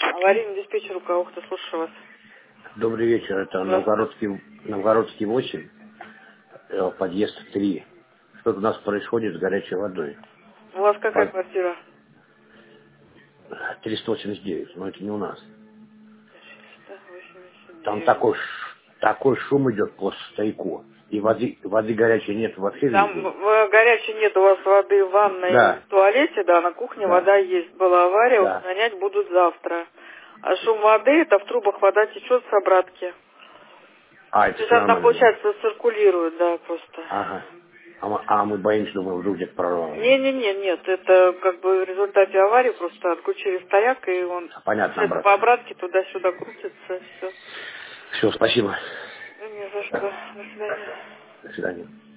Аварийный диспетчер Ухта, слушаю вас. Добрый вечер, это Новгородский 8, подъезд 3. Что-то у нас происходит с горячей водой. У вас какая квартира? 389, но это не у нас. 389. Там такой шум идет по стояку. И воды горячей нет вообще Там везде. горячей нет у вас воды в ванной и Да, в туалете, да, на кухне да, вода есть. Была авария, да. устранять будут завтра. А шум воды, это в трубах вода течет с обратки. А, То это есть все она, нормально, да? получается, циркулирует, да, просто. Ага. А мы боимся, думаем, вдруг где-то прорвало. Нет, это как бы в результате аварии просто отключили стояк, и он, Понятно, получается, обратно. по обратке туда-сюда крутится, все. Все, спасибо. Не за что. До свидания. До свидания.